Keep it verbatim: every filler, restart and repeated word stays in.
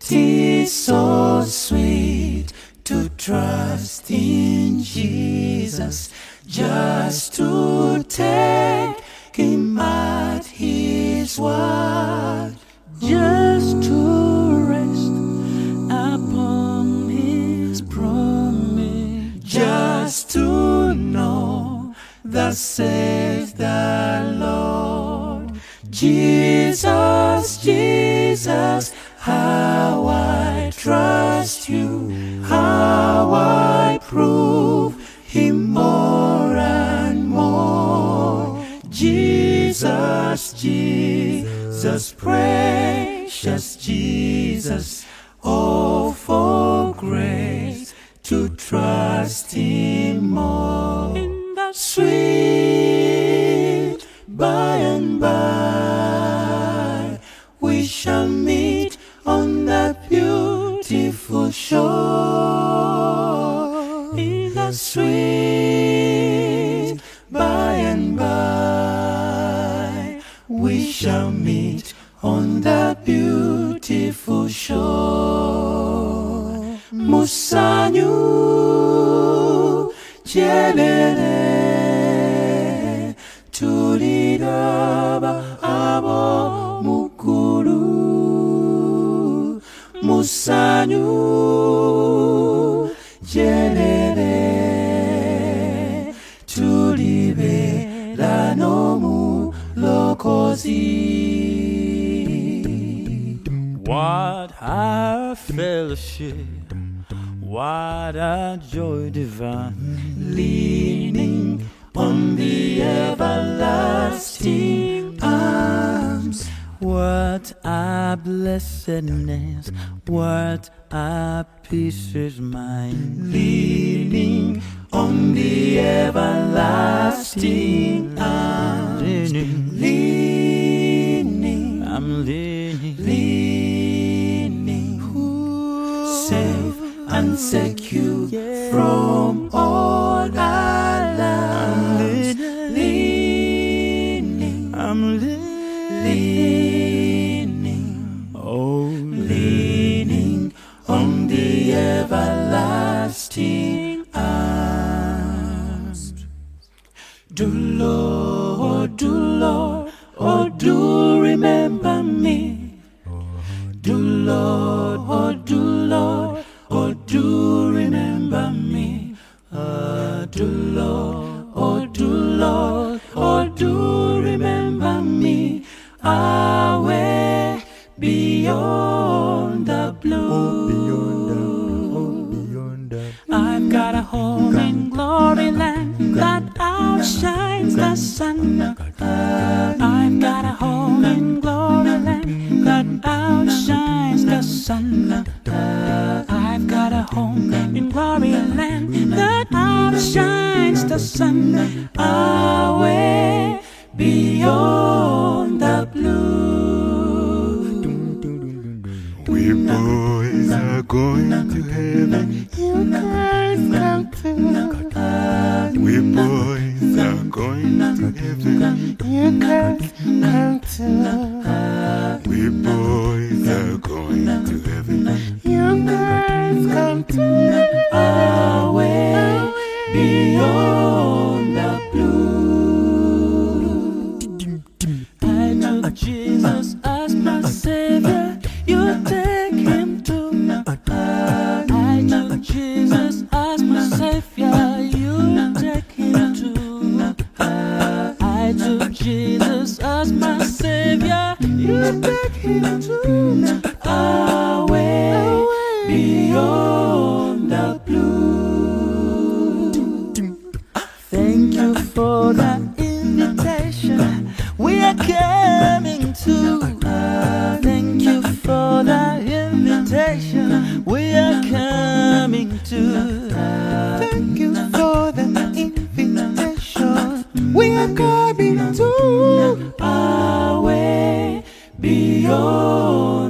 'Tis so sweet to trust in Jesus, just to take Him at His word, just to rest upon His promise, just to know thus saith the Lord. Jesus, Jesus, how I trust you, how I prove Him more and more. Jesus, Jesus, precious Jesus, oh, for grace to trust Him more. In the sweet by and by, we shall meet on that beautiful shore. In the sweet by and by, we shall meet on that beautiful shore. Musanyu Jelele Tulidaba Abo Mukulu. Musanyu Jelele Tulibe Lanomu Lokozi. What a fellowship, what a joy divine, Leaning on the everlasting arms. what a blessedness, what a peace is mine. Leaning on the everlasting arms. Leaning, Leaning, I'm leaning, leaning, safe and secure from all alarms. Leaning, I'm leaning, leaning, oh, leaning on the everlasting arms. Do Lord, do Lord, oh, do remember me. Do Lord, oh, do Lord, oh, do remember me. Uh, do Lord, oh, do Lord, oh, do remember me. Away beyond the blue. I've got a home in glory land that outshines the sun. I've got a home in glory land that outshines the sun. I've got a home in glory land that outshines the sun. Away beyond the blue. We boys are going to heaven. You guys come to. We boys are going to heaven. You guys come to. We boys are going to heaven. You guys come to. Away beyond the blue. I took Jesus as my Savior. You take Him to. I took Jesus as my Savior. You take Him to. I took Jesus as my Savior. You take Him to. Away beyond the blue. Thank you for the invitation. We are coming to. Thank you for the invitation. We are coming to. Thank you for the invitation. We are coming to. Away beyond